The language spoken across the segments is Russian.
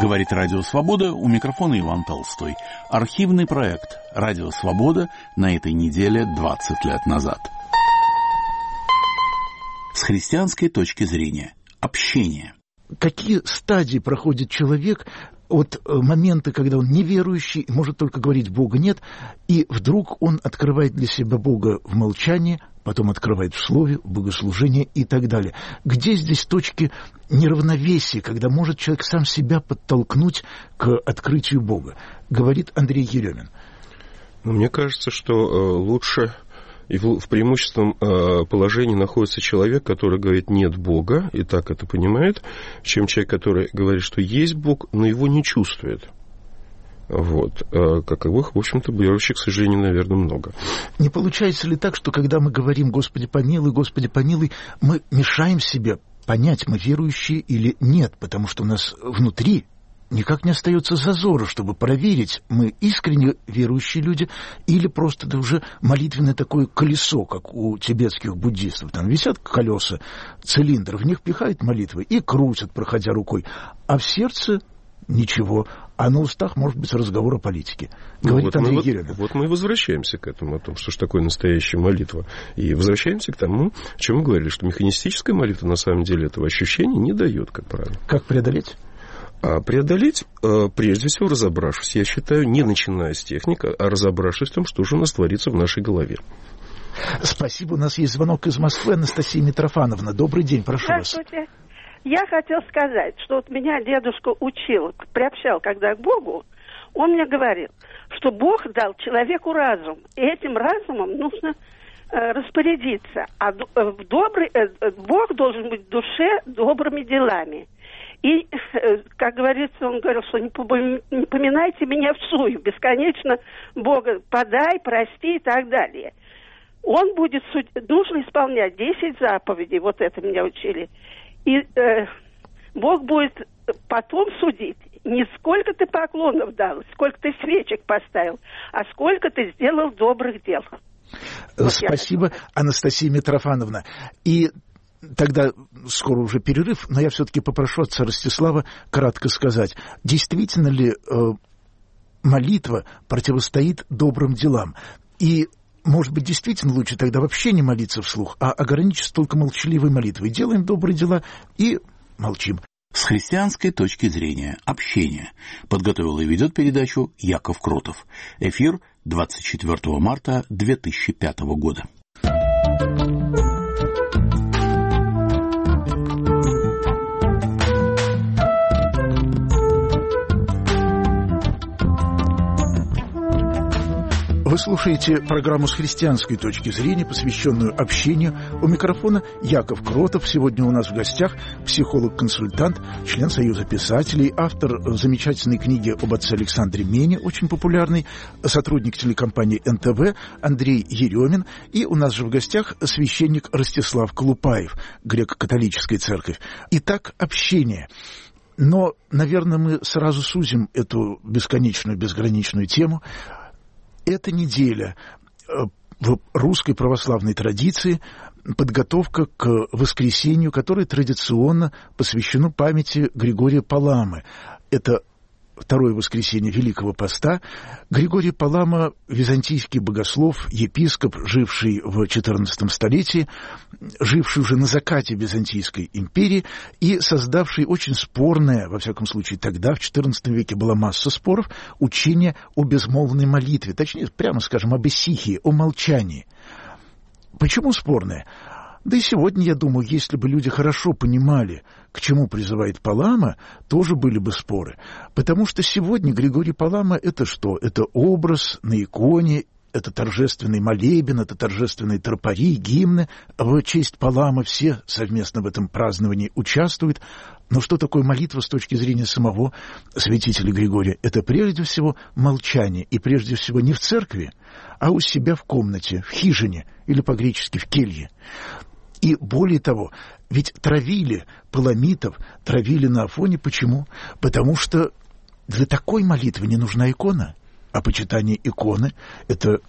Говорит Радио Свобода, у микрофона Иван Толстой. Архивный проект Радио Свобода на этой неделе 20 лет назад. С христианской точки зрения. Общение. Какие стадии проходит человек от момента, когда он неверующий, может только говорить «Бога нет», и вдруг он открывает для себя Бога в молчании, потом открывает в слове, в богослужении и так далее. Где здесь точки неравновесия, когда может человек сам себя подтолкнуть к открытию Бога? Говорит Андрей Еремин. Мне кажется, что лучше и в преимущественном положении находится человек, который говорит «нет Бога», и так это понимает, чем человек, который говорит, что есть Бог, но его не чувствует. Вот. Каковых, в общем-то, верующих, к сожалению, наверное, много. Не получается ли так, что когда мы говорим «Господи помилуй», мы мешаем себе понять, мы верующие или нет, потому что у нас внутри никак не остается зазора, чтобы проверить, мы искренне верующие люди или просто это уже молитвенное такое колесо, как у тибетских буддистов. Там висят колеса, цилиндр, в них пихают молитвы и крутят, проходя рукой, а в сердце ничего, а на устах, может быть, разговор о политике. Говорит Андрей Еремин. Вот мы и возвращаемся к этому, о том, что же такое настоящая молитва. И возвращаемся к тому, о чем мы говорили, что механистическая молитва на самом деле этого ощущения не дает, как правило. Как преодолеть? Преодолеть, прежде всего, разобравшись, я считаю, не начиная с техники, а разобравшись в том, что же у нас творится в нашей голове. Спасибо. У нас есть звонок из Москвы. Анастасия Митрофановна. Добрый день, прошу вас. Здравствуйте. Я хотел сказать, что вот меня дедушка учил, приобщал когда к Богу, он мне говорил, что Бог дал человеку разум, и этим разумом нужно распорядиться. А Бог должен быть в душе добрыми делами. И, как говорится, он говорил, что не поминайте меня всую, бесконечно Бога подай, прости и так далее. Он будет нужно исполнять 10 заповедей, вот это меня учили. И Бог будет потом судить, не сколько ты поклонов дал, сколько ты свечек поставил, а сколько ты сделал добрых дел. Спасибо, Анастасия Митрофановна. И тогда скоро уже перерыв, но я все-таки попрошу отца Ростислава кратко сказать, действительно ли молитва противостоит добрым делам? И, может быть, действительно лучше тогда вообще не молиться вслух, а ограничиться только молчаливой молитвой. Делаем добрые дела и молчим. С христианской точки зрения. Общение. Подготовил и ведет передачу Яков Кротов. Эфир 24 марта 2005 года. Вы слушаете программу «С христианской точки зрения», посвященную общению. У микрофона Яков Кротов. Сегодня у нас в гостях психолог-консультант, член Союза писателей, автор замечательной книги об отце Александре Мене, очень популярный, сотрудник телекомпании НТВ Андрей Еремин. И у нас же в гостях священник Ростислав Колупаев, греко-католическая церковь. Итак, общение. Но, наверное, мы сразу сузим эту бесконечную, безграничную тему. Эта неделя в русской православной традиции подготовка к воскресенью, которое традиционно посвящено памяти Григория Паламы. Это второе воскресенье Великого Поста. Григорий Палама – византийский богослов, епископ, живший в XIV столетии, живший уже на закате Византийской империи и создавший очень спорное, во всяком случае тогда, в XIV веке была масса споров, учение о безмолвной молитве, точнее, прямо скажем, об исихии, о молчании. Почему спорное? Да и сегодня, я думаю, если бы люди хорошо понимали, к чему призывает Палама, тоже были бы споры. Потому что сегодня Григорий Палама – это что? Это образ на иконе, это торжественный молебен, это торжественные тропари, гимны. В честь Паламы все совместно в этом праздновании участвуют. Но что такое молитва с точки зрения самого святителя Григория? Это прежде всего молчание. И прежде всего не в церкви, а у себя в комнате, в хижине, или по-гречески в келье. И более того, ведь травили паламитов, травили на Афоне. Почему? Потому что для такой молитвы не нужна икона. А почитание иконы – это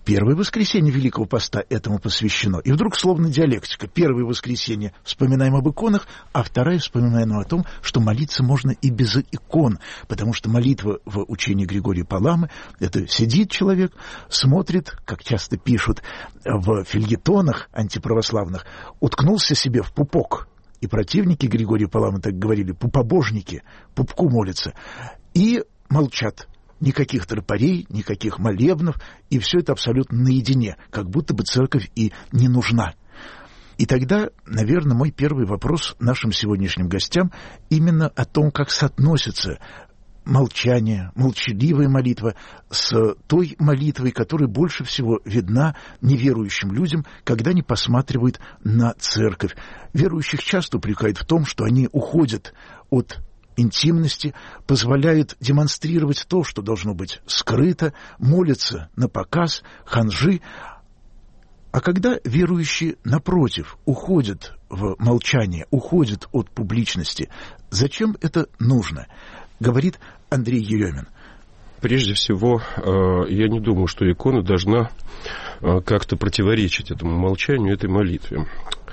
первое воскресенье Великого Поста этому посвящено. И вдруг словно диалектика. Первое воскресенье вспоминаем об иконах, а второе вспоминаем о том, что молиться можно и без икон. Потому что молитва в учении Григория Паламы — это сидит человек, смотрит, как часто пишут в фельетонах антиправославных, уткнулся себе в пупок. И противники Григория Паламы так говорили: пупобожники, пупку молятся. И молчат. Никаких тропарей, никаких молебнов, и все это абсолютно наедине, как будто бы церковь и не нужна. И тогда, наверное, мой первый вопрос нашим сегодняшним гостям именно о том, как соотносится молчание, молчаливая молитва с той молитвой, которая больше всего видна неверующим людям, когда они посматривают на церковь. Верующих часто упрекают в том, что они уходят от интимности, позволяют демонстрировать то, что должно быть скрыто, молятся на показ, ханжи. А когда верующие, напротив, уходят в молчание, уходят от публичности, зачем это нужно? Говорит Андрей Еремин. Прежде всего, я не думаю, что икона должна как-то противоречить этому молчанию, этой молитве.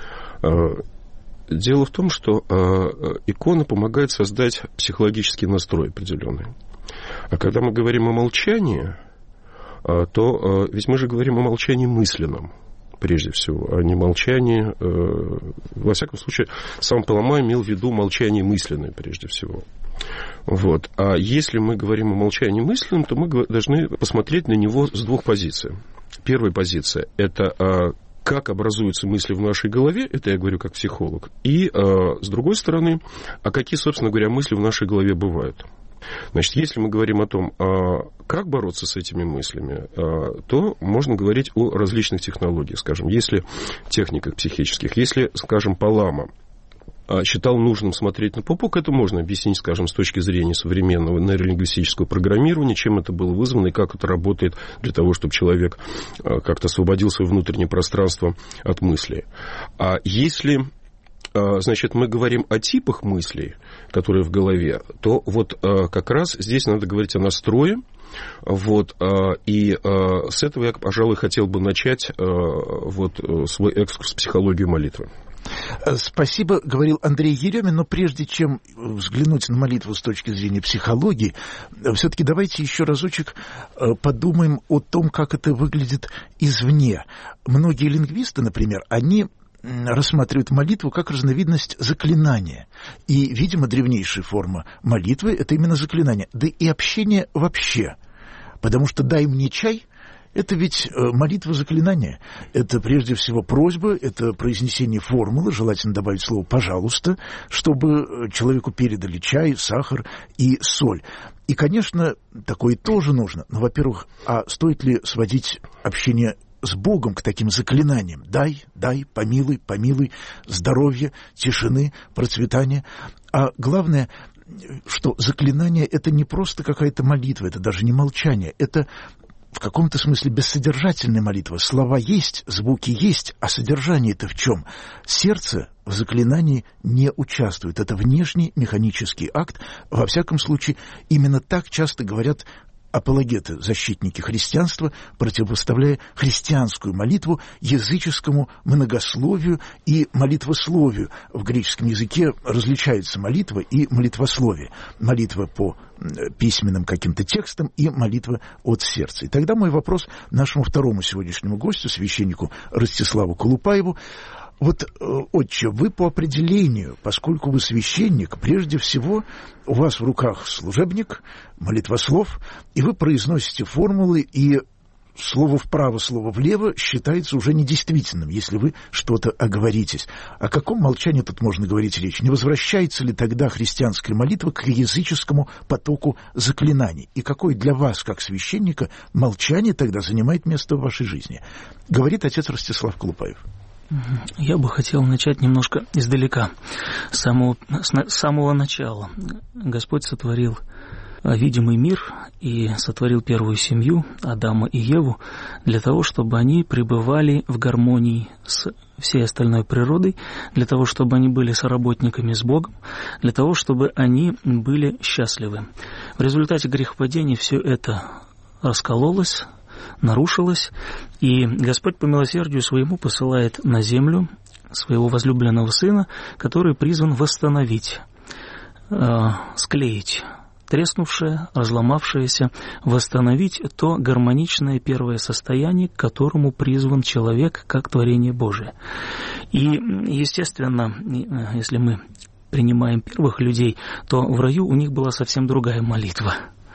Дело в том, что икона помогает создать психологический настрой определенный. А когда мы говорим о молчании, то ведь мы же говорим о молчании мысленном, прежде всего, а не молчании... Во всяком случае, сам Палама имел в виду молчание мысленное, прежде всего. Вот. А если мы говорим о молчании мысленном, то мы должны посмотреть на него с двух позиций. Первая позиция – это... как образуются мысли в нашей голове, это я говорю как психолог, и, с другой стороны, а какие, собственно говоря, мысли в нашей голове бывают. Значит, если мы говорим о том, как бороться с этими мыслями, то можно говорить о различных технологиях, скажем, если техниках психических, если, скажем, Палама считал нужным смотреть на пупок, это можно объяснить, скажем, с точки зрения современного нейролингвистического программирования, чем это было вызвано и как это работает для того, чтобы человек как-то освободил свое внутреннее пространство от мыслей. А если, значит, мы говорим о типах мыслей, которые в голове, то вот как раз здесь надо говорить о настрое. Вот, и с этого я, пожалуй, хотел бы начать вот свой экскурс в психологию молитвы. Спасибо, говорил Андрей Еремин, но прежде чем взглянуть на молитву с точки зрения психологии, все-таки давайте еще разочек подумаем о том, как это выглядит извне. Многие лингвисты, например, они рассматривают молитву как разновидность заклинания. И, видимо, древнейшая форма молитвы – это именно заклинание. Да и общение вообще. Потому что «дай мне чай» – это ведь молитва заклинания. Это прежде всего просьба, это произнесение формулы, желательно добавить слово «пожалуйста», чтобы человеку передали чай, сахар и соль. И, конечно, такое тоже нужно. Но, во-первых, а стоит ли сводить общение с Богом к таким заклинаниям? Дай, помилуй, помилуй, здоровья, тишины, процветания. А главное, что заклинание – это не просто какая-то молитва, это даже не молчание, это в каком-то смысле бессодержательная молитва. Слова есть, звуки есть, а содержание-то в чем? Сердце в заклинании не участвует. Это внешний механический акт. Во всяком случае, именно так часто говорят апологеты, защитники христианства, противопоставляя христианскую молитву языческому многословию и молитвословию. В греческом языке различается молитва и молитвословие. Молитва по письменным каким-то текстам и молитва от сердца. И тогда мой вопрос нашему второму сегодняшнему гостю, священнику Ростиславу Колупаеву. Вот, отче, вы по определению, поскольку вы священник, прежде всего у вас в руках служебник, молитвослов, и вы произносите формулы, и слово вправо, слово влево считается уже недействительным, если вы что-то оговоритесь. О каком молчании тут можно говорить речь? Не возвращается ли тогда христианская молитва к языческому потоку заклинаний? И какое для вас, как священника, молчание тогда занимает место в вашей жизни? Говорит отец Ростислав Колупаев. Я бы хотел начать немножко издалека, с самого начала. Господь сотворил видимый мир и сотворил первую семью, Адама и Еву, для того, чтобы они пребывали в гармонии с всей остальной природой, для того, чтобы они были соработниками с Богом, для того, чтобы они были счастливы. В результате грехопадения все это раскололось, нарушилось, и Господь по милосердию своему посылает на землю своего возлюбленного Сына, который призван восстановить, склеить треснувшее, разломавшееся, восстановить то гармоничное первое состояние, к которому призван человек как творение Божие. И, естественно, если мы принимаем первых людей, то в раю у них была совсем другая молитва.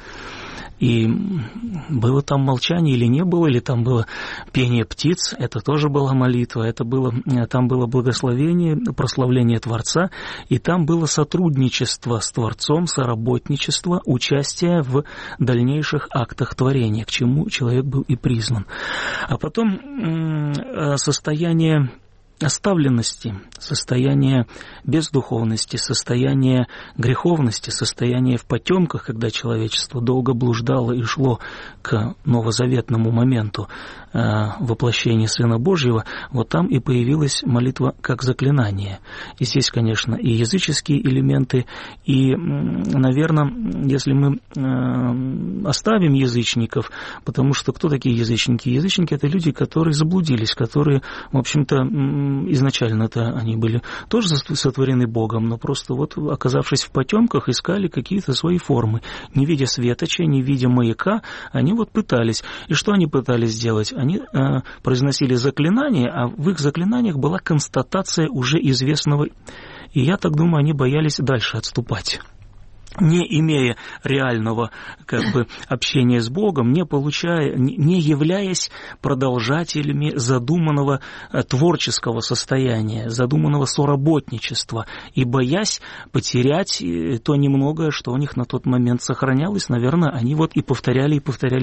И было там молчание или не было, или там было пение птиц, это тоже была молитва, там было благословение, прославление Творца, и там было сотрудничество с Творцом, соработничество, участие в дальнейших актах творения, к чему человек был и призван. А потом состояние оставленности, состояние бездуховности, состояние греховности, состояние в потемках, когда человечество долго блуждало и шло к новозаветному моменту воплощения Сына Божьего, вот там и появилась молитва как заклинание. И здесь, конечно, и языческие элементы, и, наверное, если мы оставим язычников, потому что кто такие язычники? Язычники — это люди, которые заблудились, которые, в общем-то, изначально-то они были тоже сотворены Богом, но просто вот, оказавшись в потемках, искали какие-то свои формы. Не видя светоча, не видя маяка, они вот пытались. И что они пытались сделать? Они произносили заклинания, а в их заклинаниях была констатация уже известного. И я так думаю, они боялись дальше отступать. Не имея реального общения с Богом, не являясь продолжателями задуманного творческого состояния, задуманного соработничества, и боясь потерять то немногое, что у них на тот момент сохранялось, наверное, они вот и повторяли.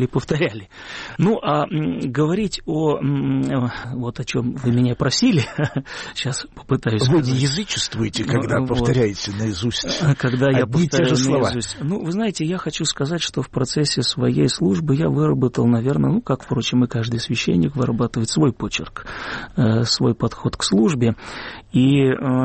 Ну, а говорить вот о чем вы меня просили, сейчас попытаюсь сказать. Вы не язычествуете, когда повторяете наизусть? Когда я повторяю слова. Ну, вы знаете, я хочу сказать, что в процессе своей службы я выработал, наверное, как, впрочем, и каждый священник вырабатывает свой почерк, свой подход к службе. И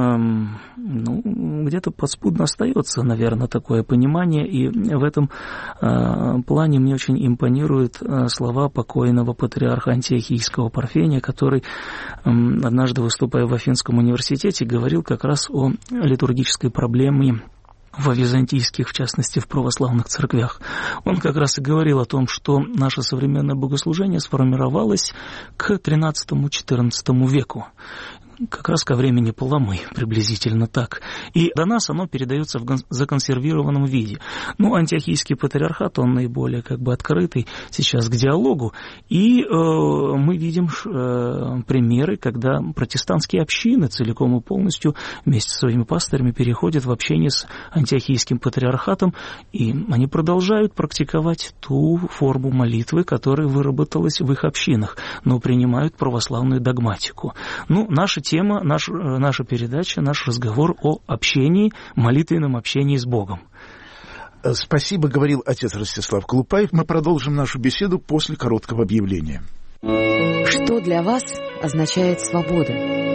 где-то подспудно остается, наверное, такое понимание. И в этом плане мне очень импонируют слова покойного патриарха Антиохийского Парфения, который, однажды, выступая в Афинском университете, говорил как раз о литургической проблеме во византийских, в частности, в православных церквях. Он как раз и говорил о том, что наше современное богослужение сформировалось к XIII-XIV веку. Как раз ко времени Паламы, приблизительно так. И до нас оно передается в законсервированном виде. Антиохийский патриархат, он наиболее открытый сейчас к диалогу. И мы видим примеры, когда протестантские общины целиком и полностью вместе со своими пастырями переходят в общение с антиохийским патриархатом, и они продолжают практиковать ту форму молитвы, которая выработалась в их общинах, но принимают православную догматику. Наша тема, наша передача, наш разговор о общении, молитвенном общении с Богом. Спасибо, говорил отец Ростислав Колупаев. Мы продолжим нашу беседу после короткого объявления. Что для вас означает свобода?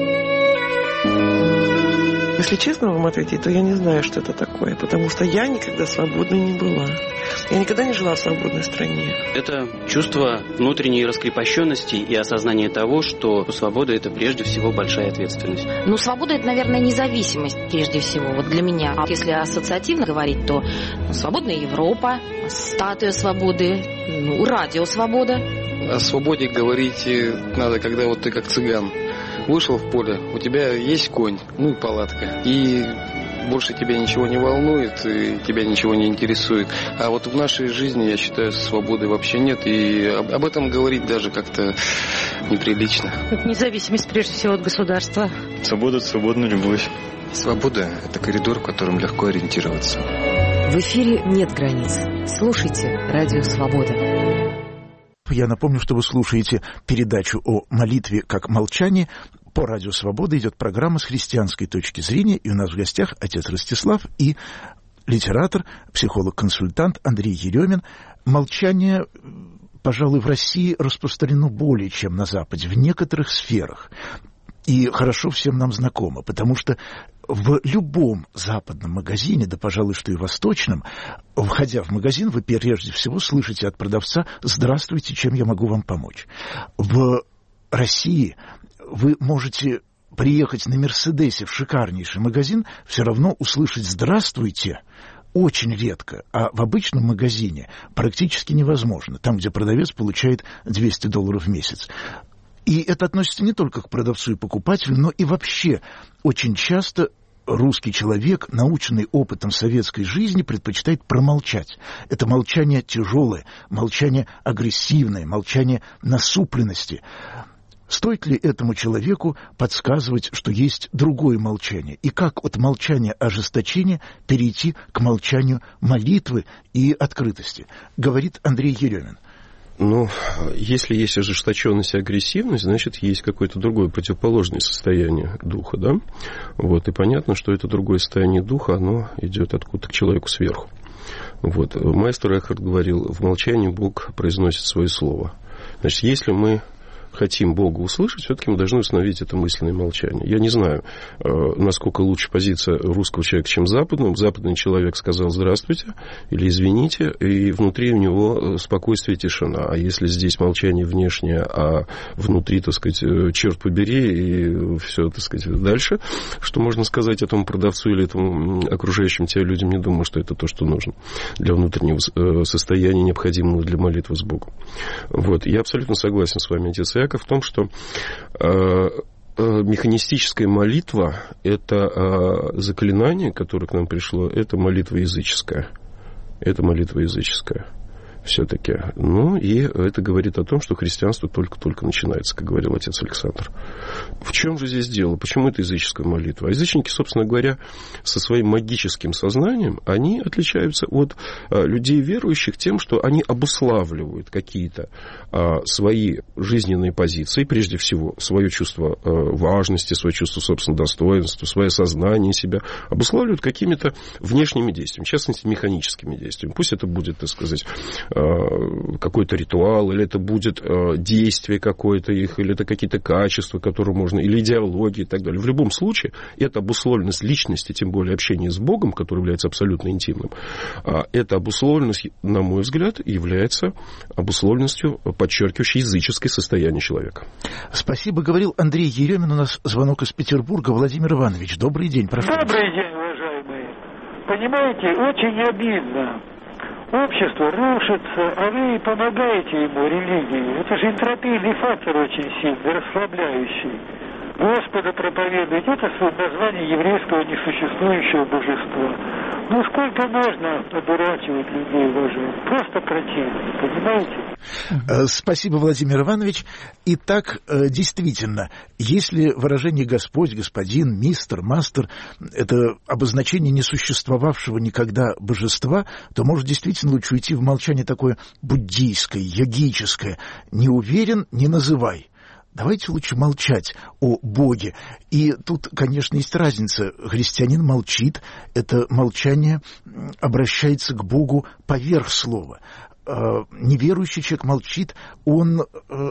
Если честно вам ответить, то я не знаю, что это такое, потому что я никогда свободной не была. Я никогда не жила в свободной стране. Это чувство внутренней раскрепощенности и осознание того, что свобода – это прежде всего большая ответственность. Свобода – это, наверное, независимость прежде всего, вот для меня. А если ассоциативно говорить, то свободная Европа, статуя свободы, радио свобода. О свободе говорить надо, когда вот ты как цыган. Вышел в поле, у тебя есть конь, и палатка, и больше тебя ничего не волнует, и тебя ничего не интересует. А вот в нашей жизни, я считаю, свободы вообще нет, и об этом говорить даже как-то неприлично. Независимость прежде всего от государства. Свобода – это свободная любовь. Свобода – это коридор, в котором легко ориентироваться. В эфире нет границ. Слушайте «Радио Свобода». Я напомню, что вы слушаете передачу о молитве как молчании. По «Радио Свобода» идет программа с христианской точки зрения, и у нас в гостях отец Ростислав и литератор, психолог-консультант Андрей Еремин. Молчание, пожалуй, в России распространено более, чем на Западе, в некоторых сферах. И хорошо всем нам знакомо, потому что В любом западном магазине, да, пожалуй, что и восточном, входя в магазин, вы прежде всего слышите от продавца: «Здравствуйте, чем я могу вам помочь?». В России вы можете приехать на «Мерседесе» в шикарнейший магазин, все равно услышать «Здравствуйте» очень редко, а в обычном магазине практически невозможно, там, где продавец получает $200 в месяц. И это относится не только к продавцу и покупателю, но и вообще очень часто русский человек, наученный опытом советской жизни, предпочитает промолчать. Это молчание тяжелое, молчание агрессивное, молчание насупленности. Стоит ли этому человеку подсказывать, что есть другое молчание? И как от молчания ожесточения перейти к молчанию молитвы и открытости? Говорит Андрей Еремин. Ну, если есть ожесточенность и агрессивность, значит, есть какое-то другое противоположное состояние духа, да? Вот, и понятно, что это другое состояние духа, оно идет откуда-то к человеку сверху. Вот. Маэстро Экхарт говорил: в молчании Бог произносит свое слово. Значит, если мы хотим Бога услышать, все-таки мы должны установить это мысленное молчание. Я не знаю, насколько лучше позиция русского человека, чем западного. Западный человек сказал «здравствуйте» или «извините», и внутри у него спокойствие и тишина. А если здесь молчание внешнее, а внутри, так сказать, черт побери, и все, так сказать, дальше, что можно сказать этому продавцу или этому окружающим тебя людям, не думаю, что это то, что нужно для внутреннего состояния, необходимого для молитвы с Богом. Вот. Я абсолютно согласен с вами, отец в том, что механистическая молитва – это заклинание, которое к нам пришло, это молитва языческая. Это молитва языческая все-таки. Ну, и это говорит о том, что христианство только-только начинается, как говорил отец Александр. В чем же здесь дело? Почему это языческая молитва? А язычники, собственно говоря, со своим магическим сознанием, они отличаются от людей верующих тем, что они обуславливают какие-то свои жизненные позиции, прежде всего, свое чувство важности, свое чувство собственного достоинства, свое сознание себя, обуславливают какими-то внешними действиями, в частности, механическими действиями. Пусть это будет, так сказать, какой-то ритуал, или это будет действие какое-то их, или это какие-то качества, которые можно, или идеология и так далее. В любом случае, эта обусловленность личности, тем более общение с Богом, который является абсолютно интимным, эта обусловленность, на мой взгляд, является обусловленностью, подчеркивающей языческое состояние человека. Спасибо, говорил Андрей Еремин. У нас звонок из Петербурга. Владимир Иванович, добрый день, прошу. Добрый день, уважаемые. Понимаете, очень обидно. Общество рушится, а вы помогаете ему, религии. Это же энтропийный фактор очень сильный, расслабляющий. Господа проповедует, это название еврейского несуществующего божества. Ну сколько можно одурачивать людей, уважаемых? Просто противно, понимаете? Спасибо, Владимир Иванович. Итак, действительно, если выражение «Господь», «Господин», «Мистер», «Мастер» — это обозначение несуществовавшего никогда божества, то может действительно лучше уйти в молчание такое буддийское, йогическое. «Не уверен, не называй». Давайте лучше молчать о Боге. И тут, конечно, есть разница. Христианин молчит, это молчание обращается к Богу поверх слова. Неверующий человек молчит, он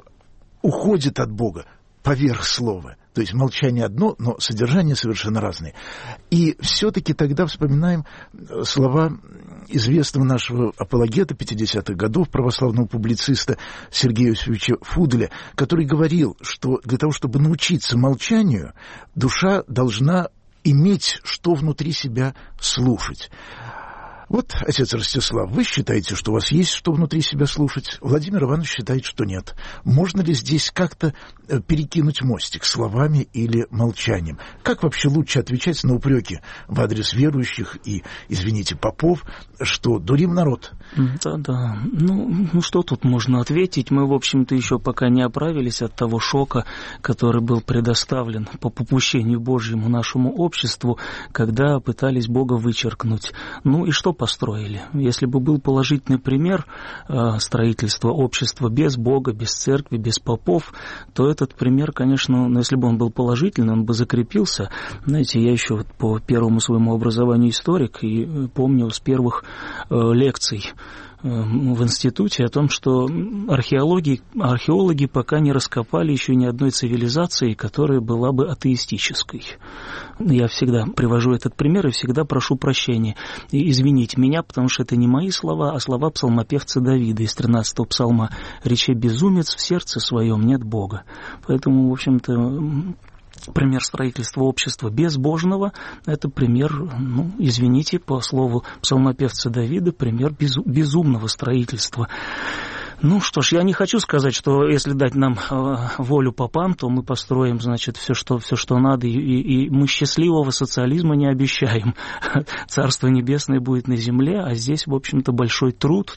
уходит от Бога поверх слова. То есть молчание одно, но содержание совершенно разное. И все-таки тогда вспоминаем слова известного нашего апологета 50-х годов, православного публициста Сергея Иосифовича Фуделя, который говорил, что для того, чтобы научиться молчанию, душа должна иметь, что внутри себя слушать. Вот, отец Ростислав, вы считаете, что у вас есть что внутри себя слушать? Владимир Иванович считает, что нет. Можно ли здесь как-то перекинуть мостик словами или молчанием? Как вообще лучше отвечать на упреки в адрес верующих и, извините, попов, что дурим народ? Да. Ну, что тут можно ответить? Мы, в общем-то, еще пока не оправились от того шока, который был предоставлен по попущению Божьему нашему обществу, когда пытались Бога вычеркнуть. Ну и что построили? Если бы был положительный пример строительства общества без Бога, без церкви, без попов, то этот пример, конечно, если бы он был положительный, он бы закрепился. Знаете, я еще по первому своему образованию историк и помню с первых лекций в институте о том, что археологи пока не раскопали еще ни одной цивилизации, которая была бы атеистической. Я всегда привожу этот пример и всегда прошу прощения. И извините меня, потому что это не мои слова, а слова псалмопевца Давида из 13-го псалма. «Рече безумец, в сердце своем нет Бога». Поэтому, в общем-то, пример строительства общества безбожного – это пример, извините, по слову псалмопевца Давида, пример безумного строительства. Ну что ж, я не хочу сказать, что если дать нам волю попам, то мы построим, значит, все, что надо, и мы счастливого социализма не обещаем. Царство небесное будет на земле, а здесь, в общем-то, большой труд.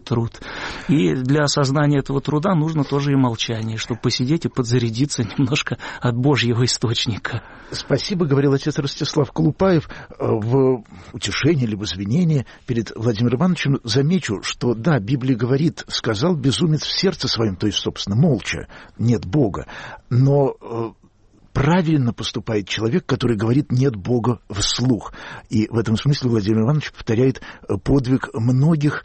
И для осознания этого труда нужно тоже и молчание, чтобы посидеть и подзарядиться немножко от Божьего источника. Спасибо, говорил отец Ростислав Колупаев. В утешении или в извинении перед Владимиром Ивановичем замечу, что да, Библия говорит, сказал безумец в сердце своем, то есть, собственно, молча, нет Бога. Но правильно поступает человек, который говорит «нет Бога» вслух. И в этом смысле Владимир Иванович повторяет подвиг многих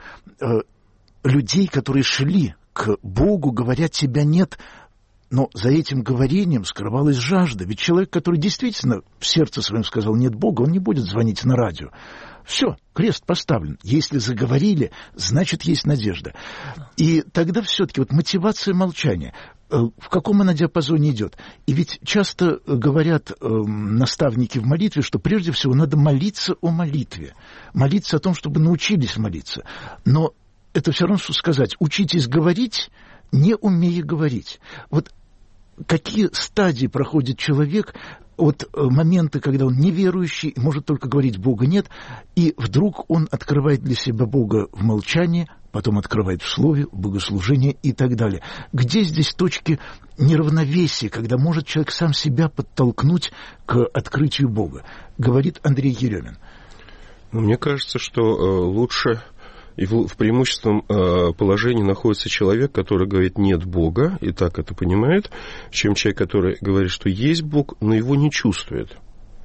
людей, которые шли к Богу, говоря «тебя нет», но за этим говорением скрывалась жажда. Ведь человек, который действительно в сердце своем сказал «нет Бога», он не будет звонить на радио. Все, крест поставлен. Если заговорили, значит, есть надежда. И тогда все-таки вот мотивация молчания. В каком она диапазоне идет? И ведь часто говорят наставники в молитве, что прежде всего надо молиться о молитве. Молиться о том, чтобы научились молиться. Но это все равно, что сказать, учитесь говорить, не умея говорить. Вот какие стадии проходит человек от момента, когда он неверующий, может только говорить «Бога нет», и вдруг он открывает для себя Бога в молчании, потом открывает в слове, в богослужении и так далее. Где здесь точки неравновесия, когда может человек сам себя подтолкнуть к открытию Бога? Говорит Андрей Еремин. Мне кажется, что лучше... И в преимущественном положении находится человек, который говорит «нет Бога», и так это понимает, чем человек, который говорит, что есть Бог, но его не чувствует.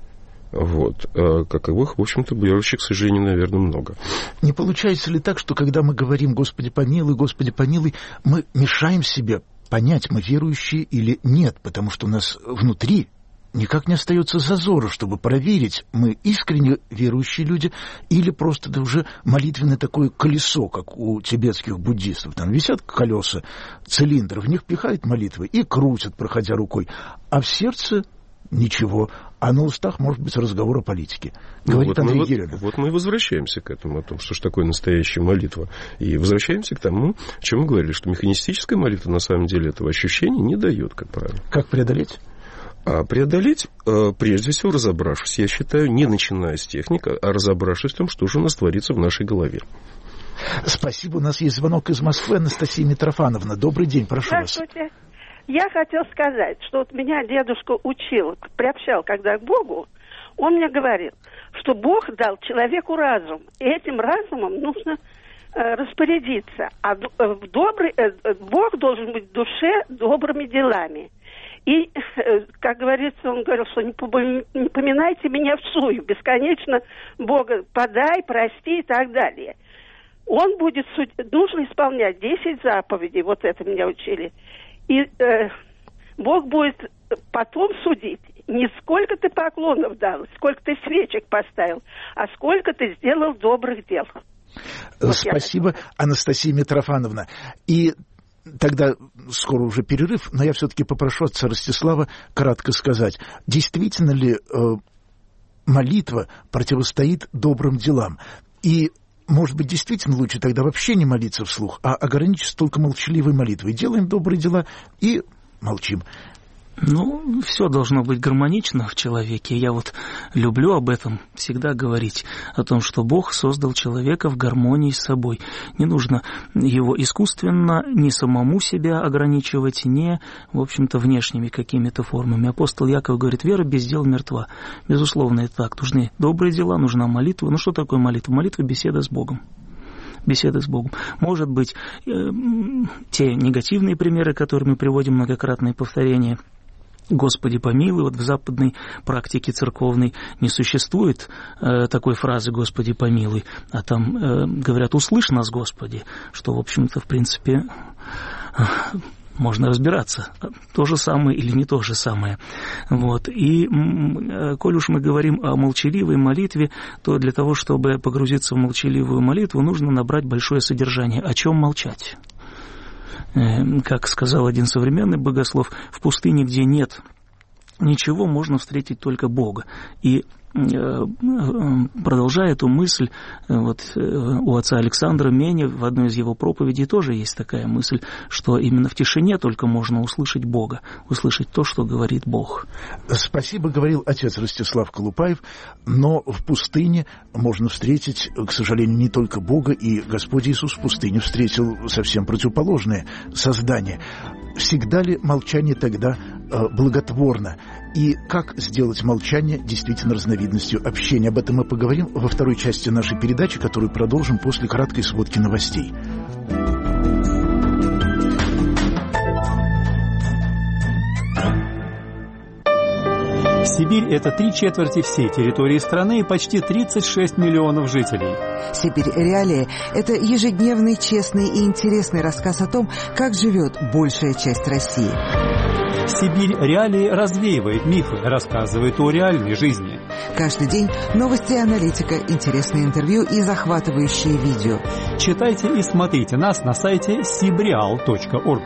Вот. Каковых, в общем-то, верующих, к сожалению, наверное, много. Не получается ли так, что когда мы говорим «Господи помилуй», мы мешаем себе понять, мы верующие или нет, потому что у нас внутри никак не остается зазора, чтобы проверить, мы искренне верующие люди или просто это уже молитвенное такое колесо, как у тибетских буддистов. Там висят колеса, цилиндры, в них пихают молитвы и крутят, проходя рукой. А в сердце ничего, а на устах может быть разговор о политике. Говорит Андрей Еремин. Вот мы и возвращаемся к этому, о том, что же такое настоящая молитва. И возвращаемся к тому, о чем мы говорили, что механистическая молитва на самом деле этого ощущения не дает, как правило. Как преодолеть? А преодолеть, прежде всего, разобравшись, я считаю, не начиная с техники, а разобравшись в том, что же у нас творится в нашей голове. Спасибо. У нас есть звонок из Москвы. Анастасия Митрофановна. Добрый день, прошу вас. Здравствуйте. Я хотел сказать, что вот меня дедушка учил, приобщал когда к Богу, он мне говорил, что Бог дал человеку разум, и этим разумом нужно распорядиться. А Бог должен быть в душе добрыми делами. И, как говорится, он говорил, что не поминайте меня в сую, бесконечно Бога подай, прости и так далее. Он будет нужно исполнять 10 заповедей, вот это меня учили. И Бог будет потом судить, не сколько ты поклонов дал, сколько ты свечек поставил, а сколько ты сделал добрых дел. Вот спасибо, Анастасия Митрофановна. И тогда скоро уже перерыв, но я все-таки попрошу отца Ростислава кратко сказать, действительно ли молитва противостоит добрым делам? И, может быть, действительно лучше тогда вообще не молиться вслух, а ограничиться только молчаливой молитвой. Делаем добрые дела и молчим. Ну, все должно быть гармонично в человеке. Я вот люблю об этом всегда говорить, о том, что Бог создал человека в гармонии с собой. Не нужно его искусственно, ни самому себя ограничивать, ни, в общем-то, внешними какими-то формами. Апостол Яков говорит, вера без дел мертва. Безусловно, это так. Нужны добрые дела, нужна молитва. Ну, что такое молитва? Молитва — беседа с Богом. Беседы с Богом. Может быть, те негативные примеры, которые мы приводим, многократные повторения, «Господи помилуй». Вот в западной практике церковной не существует такой фразы «Господи помилуй», а там говорят «услышь нас, Господи», что, в общем-то, в принципе, можно разбираться, то же самое или не то же самое. Вот. И коль уж мы говорим о молчаливой молитве, то для того, чтобы погрузиться в молчаливую молитву, нужно набрать большое содержание. О чем молчать? Как сказал один современный богослов, в пустыне, где нет ничего, можно встретить только Бога. И продолжая эту мысль, вот у отца Александра Меня в одной из его проповедей тоже есть такая мысль, что именно в тишине только можно услышать Бога, услышать то, что говорит Бог. Спасибо, говорил отец Ростислав Колупаев, но в пустыне можно встретить, к сожалению, не только Бога, и Господь Иисус в пустыне встретил совсем противоположное создание. Всегда ли молчание тогда благотворно? И как сделать молчание действительно разновидностью общения? Об этом мы поговорим во второй части нашей передачи, которую продолжим после краткой сводки новостей. Сибирь – это 3/4 всей территории страны и почти 36 миллионов жителей. «Сибирь. Реалии» – это ежедневный, честный и интересный рассказ о том, как живет большая часть России. «Сибирь. Реалии» развеивает мифы, рассказывает о реальной жизни. Каждый день новости и аналитика, интересные интервью и захватывающие видео. Читайте и смотрите нас на сайте sibreal.org.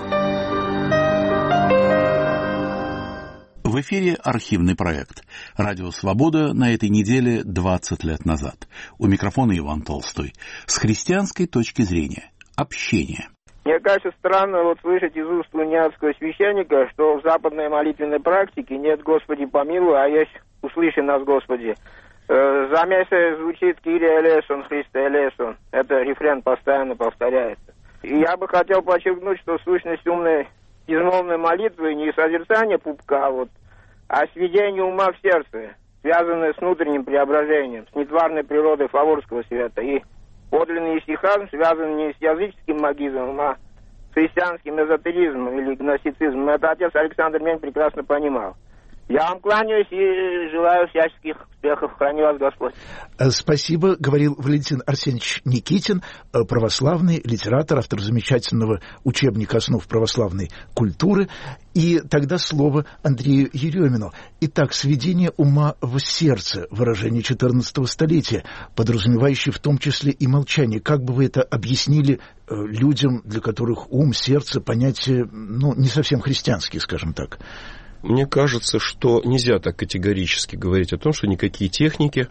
В эфире архивный проект «Радио Свобода» на этой неделе 20 лет назад. У микрофона Иван Толстой. С христианской точки зрения. Общение. Мне кажется странно слышать из уст униатского священника, что в западной молитвенной практике нет «Господи помилуй», а есть «Услыши нас, Господи». Заместо звучит «Кирия элейсон, Христе элейсон». Это рефрен постоянно повторяется. И я бы хотел подчеркнуть, что сущность умной безмолвной молитвы не созерцание пупка, а сведение ума в сердце, связанное с внутренним преображением, с нетварной природой фаворского света. И подлинный исихазм связан не с языческим магизмом, а с христианским эзотеризмом или гностицизмом. Это отец Александр Мень прекрасно понимал. Я вам кланяюсь и желаю всяческих успехов. Храни вас Господь. Спасибо, говорил Валентин Арсеньевич Никитин, православный литератор, автор замечательного учебника «Основ православной культуры». И тогда слово Андрею Еремину. Итак, сведение ума в сердце, выражение XIV столетия, подразумевающее в том числе и молчание. Как бы вы это объяснили людям, для которых ум, сердце, понятия, не совсем христианские, скажем так? Мне кажется, что нельзя так категорически говорить о том, что никакие техники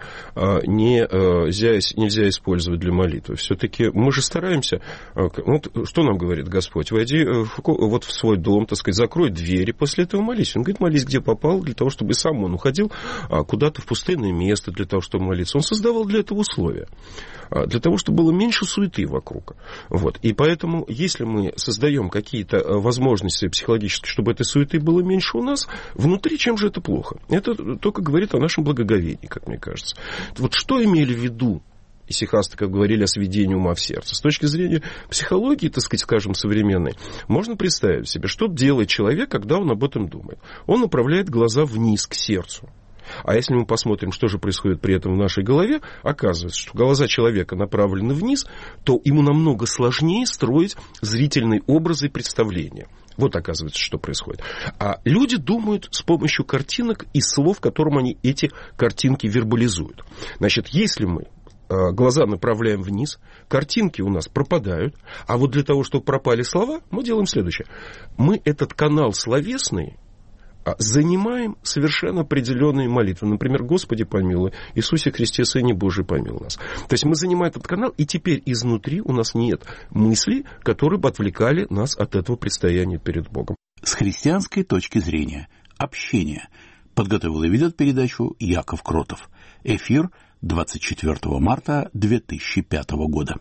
нельзя использовать для молитвы. Все-таки мы же стараемся... что нам говорит Господь? Войди в свой дом, закрой двери, после этого молись. Он говорит, молись, где попал, для того, чтобы сам он уходил куда-то в пустынное место, для того, чтобы молиться. Он создавал для этого условия. Для того, чтобы было меньше суеты вокруг. И поэтому, если мы создаем какие-то возможности психологические, чтобы этой суеты было меньше у нас, внутри чем же это плохо? Это только говорит о нашем благоговении, как мне кажется. Что имели в виду исихасты, как говорили о сведении ума в сердце? С точки зрения психологии, скажем, современной, можно представить себе, что делает человек, когда он об этом думает. Он направляет глаза вниз, к сердцу. А если мы посмотрим, что же происходит при этом в нашей голове, оказывается, что глаза человека направлены вниз, то ему намного сложнее строить зрительные образы и представления. Оказывается, что происходит. А люди думают с помощью картинок и слов, которым они эти картинки вербализуют. Значит, если мы глаза направляем вниз, картинки у нас пропадают, а для того, чтобы пропали слова, мы делаем следующее. Мы этот канал словесный занимаем совершенно определенные молитвы. Например, «Господи помилуй», «Иисусе Христе, Сыне Божий, помилуй нас». То есть мы занимаем этот канал, и теперь изнутри у нас нет мыслей, которые бы отвлекали нас от этого предстояния перед Богом. С христианской точки зрения. Общение. Подготовил и ведет передачу Яков Кротов. Эфир 24 марта 2005 года.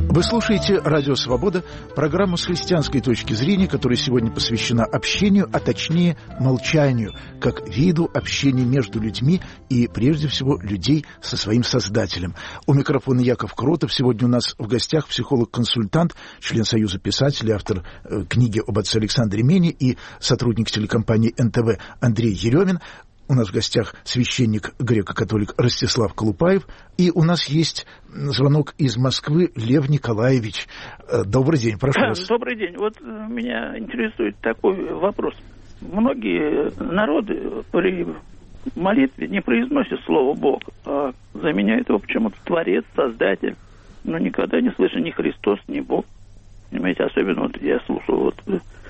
Вы слушаете «Радио Свобода», программу с христианской точки зрения, которая сегодня посвящена общению, а точнее молчанию, как виду общения между людьми и, прежде всего, людей со своим Создателем. У микрофона Яков Кротов. Сегодня у нас в гостях психолог-консультант, член Союза писателей, автор книги об отце Александре Мене и сотрудник телекомпании НТВ Андрей Еремин. У нас в гостях священник греко-католик Ростислав Колупаев. И у нас есть звонок из Москвы. Лев Николаевич. Добрый день, прошу вас. Добрый день. Вот меня интересует такой вопрос. Многие народы при молитве не произносят слово «Бог», а заменяют его почему-то «Творец», «Создатель». Но никогда не слышу ни Христос, ни Бог. Понимаете, особенно вот я слушал вот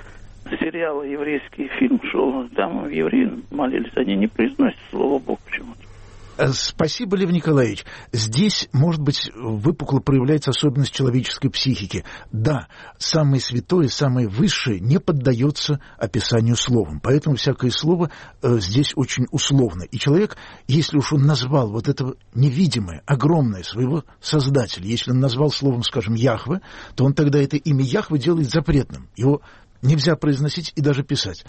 сериал «Еврейский фильм» шел, там евреи молились, они не произносят слово «Бог» почему-то. Спасибо, Лев Николаевич. Здесь, может быть, выпукло проявляется особенность человеческой психики. Да, самое святое, самое высшее не поддается описанию словом. Поэтому всякое слово здесь очень условно. И человек, если уж он назвал вот это невидимое, огромное своего Создателя, если он назвал словом, скажем, Яхве, то он тогда это имя Яхве делает запретным. Его нельзя произносить и даже писать.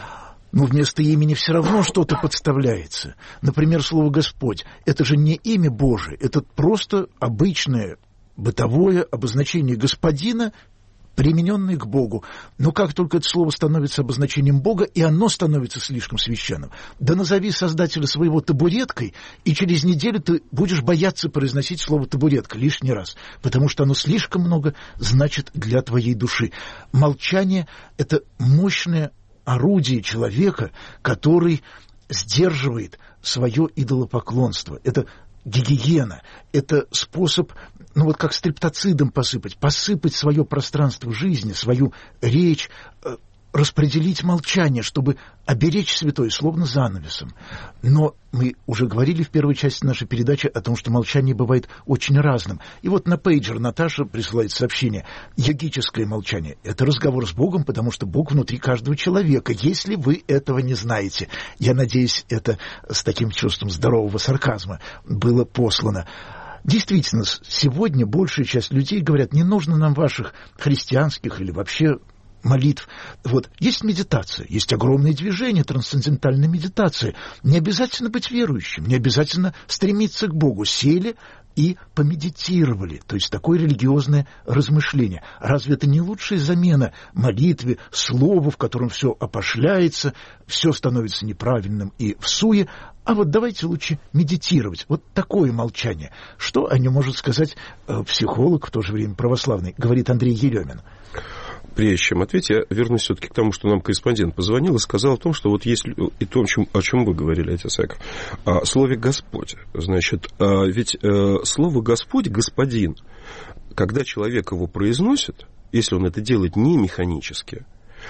Но вместо имени все равно что-то подставляется. Например, слово «Господь». Это же не имя Божие, это просто обычное бытовое обозначение господина, примененное к Богу. Но как только это слово становится обозначением Бога, и оно становится слишком священным, да назови Создателя своего табуреткой, и через неделю ты будешь бояться произносить слово «табуретка» лишний раз, потому что оно слишком много значит для твоей души. Молчание — это мощное орудие человека, который сдерживает свое идолопоклонство. Это гигиена, это способ, вот как стриптоцидом посыпать свое пространство жизни, свою речь, распределить молчание, чтобы оберечь святое, словно занавесом. Но мы уже говорили в первой части нашей передачи о том, что молчание бывает очень разным. И вот на пейджер Наташа присылает сообщение. Йогическое молчание — это разговор с Богом, потому что Бог внутри каждого человека, если вы этого не знаете. Я надеюсь, это с таким чувством здорового сарказма было послано. Действительно, сегодня большая часть людей говорят, не нужно нам ваших христианских или вообще молитв. Вот. Есть медитация, есть огромные движения, трансцендентальная медитация. Не обязательно быть верующим, не обязательно стремиться к Богу. Сели и помедитировали. То есть такое религиозное размышление. Разве это не лучшая замена молитве, слову, в котором все опошляется, все становится неправильным и всуе? А вот давайте лучше медитировать. Вот такое молчание. Что о нем может сказать психолог, в то же время православный, говорит Андрей Еремин. Прежде чем ответить, я вернусь все-таки к тому, что нам корреспондент позвонил и сказал о том, что вот есть и то, о чем вы говорили, отец Яков, о слове «Господь». Значит, ведь слово «Господь», «Господин», когда человек его произносит, если он это делает не механически,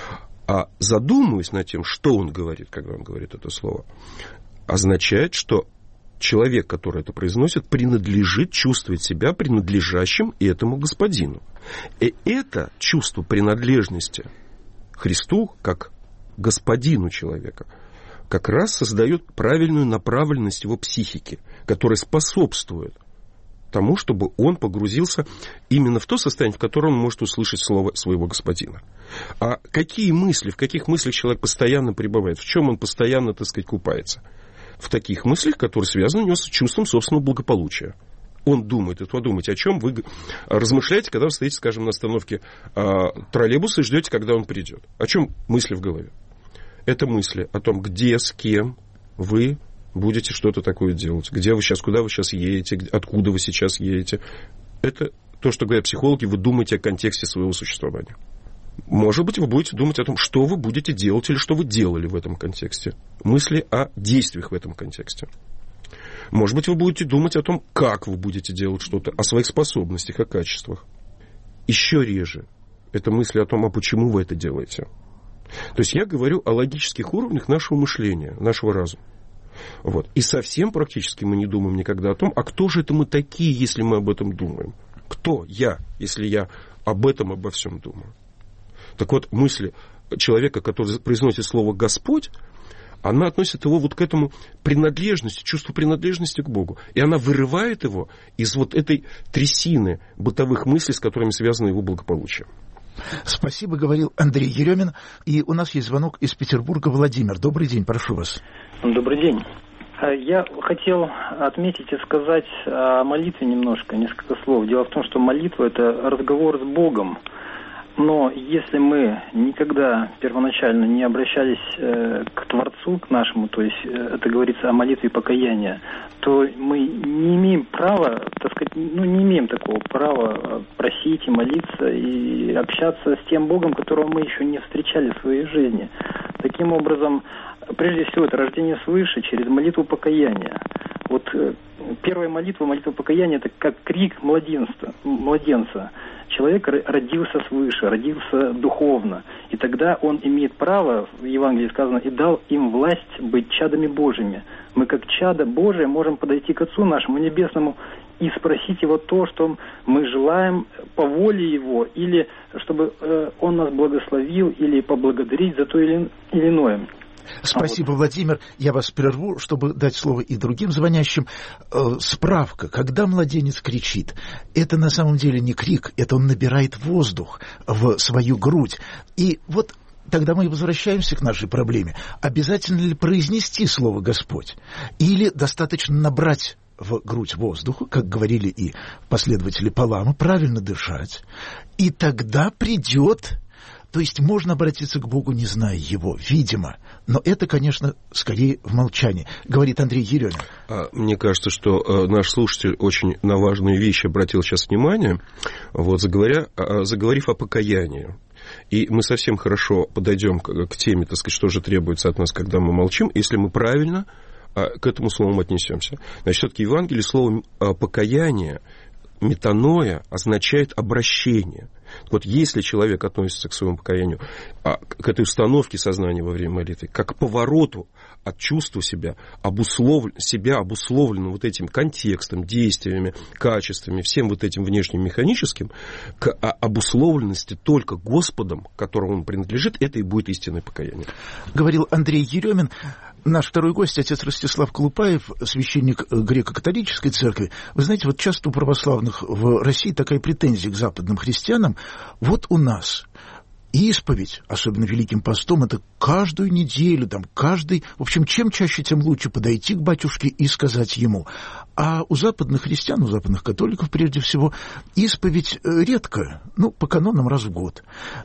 а задумываясь над тем, что он говорит, когда он говорит это слово, означает, что человек, который это произносит, принадлежит, чувствует себя принадлежащим этому господину. И это чувство принадлежности Христу, как господину человека, как раз создает правильную направленность его психики, которая способствует тому, чтобы он погрузился именно в то состояние, в котором он может услышать слово своего господина. А какие мысли, в каких мыслях человек постоянно пребывает, в чем он постоянно, так сказать, купается? В таких мыслях, которые связаны у него с чувством собственного благополучия. Он думает, это подумайте, о чем вы размышляете, когда вы стоите, скажем, на остановке троллейбуса и ждете, когда он придет. О чем мысли в голове? Это мысли о том, где, с кем вы будете что-то такое делать, где вы сейчас, куда вы сейчас едете, откуда вы сейчас едете. Это то, что говорят психологи, вы думаете о контексте своего существования. Может быть, вы будете думать о том, что вы будете делать или что вы делали в этом контексте. Мысли о действиях в этом контексте. Может быть, вы будете думать о том, как вы будете делать что-то, о своих способностях, о качествах. Еще реже это мысли о том, а почему вы это делаете. То есть я говорю о логических уровнях нашего мышления, нашего разума. Вот. И совсем практически мы не думаем никогда о том, а кто же это мы такие, если мы об этом думаем? Кто я, если я об этом, обо всем думаю? Так вот, мысли человека, который произносит слово «Господь», она относит его вот к этому принадлежности, чувству принадлежности к Богу. И она вырывает его из вот этой трясины бытовых мыслей, с которыми связано его благополучие. Спасибо, говорил Андрей Еремин. И у нас есть звонок из Петербурга. Владимир, добрый день, прошу вас. Добрый день. Я хотел отметить и сказать о молитве немножко, несколько слов. Дело в том, что молитва – это разговор с Богом. Но если мы никогда первоначально не обращались к Творцу, к нашему, то есть это говорится о молитве покаяния, то мы не имеем права, так сказать, не имеем такого права просить и молиться и общаться с тем Богом, которого мы еще не встречали в своей жизни. Таким образом, прежде всего, это рождение свыше через молитву покаяния. Вот первая молитва покаяния, это как крик младенца. Человек родился свыше, родился духовно. И тогда он имеет право, в Евангелии сказано, и дал им власть быть чадами Божьими. Мы как чадо Божие можем подойти к Отцу нашему Небесному и спросить Его то, что мы желаем по воле Его, или чтобы Он нас благословил, или поблагодарить за то или иное. Спасибо, Владимир. Я вас прерву, чтобы дать слово и другим звонящим. Справка. Когда младенец кричит, это на самом деле не крик, это он набирает воздух в свою грудь. И вот тогда мы возвращаемся к нашей проблеме. Обязательно ли произнести слово «Господь»? Или достаточно набрать в грудь воздуха, как говорили и последователи Паламы, правильно дышать, и тогда придет... То есть можно обратиться к Богу, не зная Его, видимо. Но это, конечно, скорее в молчании, говорит Андрей Еремин. Мне кажется, что наш слушатель очень на важную вещь обратил сейчас внимание, вот, заговорив о покаянии. И мы совсем хорошо подойдем к теме, так сказать, что же требуется от нас, когда мы молчим, если мы правильно к этому слову отнесемся. Значит, все-таки в Евангелии слово «покаяние», метаноя, означает обращение. Вот если человек относится к своему покаянию, к этой установке сознания во время молитвы, как к повороту от чувства себя обусловленным вот этим контекстом, действиями, качествами, всем вот этим внешним механическим, к обусловленности только Господом, которому он принадлежит, это и будет истинное покаяние. Говорил Андрей Еремин. Наш второй гость, отец Ростислав Колупаев, священник греко-католической церкви. Вы знаете, вот часто у православных в России такая претензия к западным христианам. Вот у нас исповедь, особенно Великим постом, это каждую неделю, в общем, чем чаще, тем лучше подойти к батюшке и сказать ему. А у западных христиан, у западных католиков, прежде всего, исповедь редко, по канонам раз в год.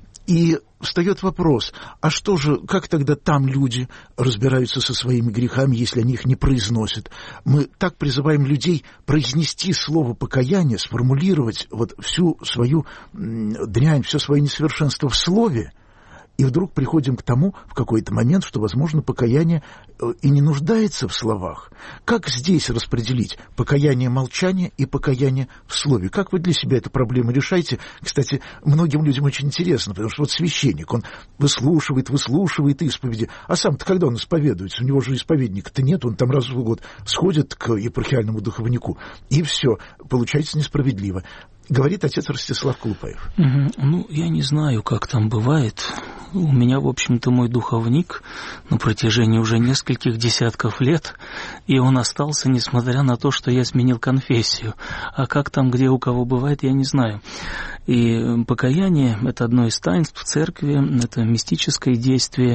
И встает вопрос, а что же, как тогда там люди разбираются со своими грехами, если они их не произносят? Мы так призываем людей произнести слово покаяние, сформулировать вот всю свою дрянь, все свое несовершенство в слове, и вдруг приходим к тому в какой-то момент, что, возможно, покаяние и не нуждается в словах. Как здесь распределить покаяние молчания и покаяние в слове? Как вы для себя эту проблему решаете? Кстати, многим людям очень интересно, потому что вот священник, он выслушивает исповеди, а сам-то когда он исповедуется? У него же исповедника-то нет, он там раз в год сходит к епархиальному духовнику, и все, получается несправедливо. Говорит отец Ростислав Колупаев. Я не знаю, как там бывает. У меня, в общем-то, мой духовник на протяжении уже нескольких десятков лет, и он остался, несмотря на то, что я сменил конфессию. А как там, где у кого бывает, я не знаю. И покаяние – это одно из таинств церкви, это мистическое действие.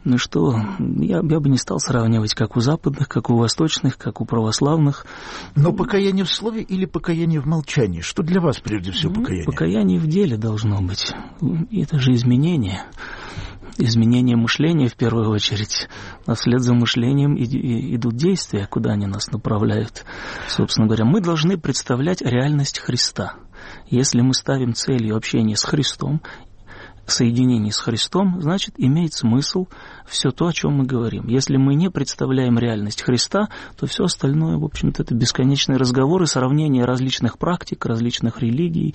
Я бы не стал сравнивать, как у западных, как у восточных, как у православных. Но покаяние в слове или покаяние в молчании? Что для вас прежде всего покаяние? Покаяние в деле должно быть. Это же изменение. Изменение мышления в первую очередь, а вслед за мышлением идут действия, куда они нас направляют. Собственно говоря, мы должны представлять реальность Христа. Если мы ставим целью общение с Христом, соединение с Христом, значит, имеет смысл все то, о чем мы говорим. Если мы не представляем реальность Христа, то все остальное, в общем-то, это бесконечные разговоры, сравнение различных практик, различных религий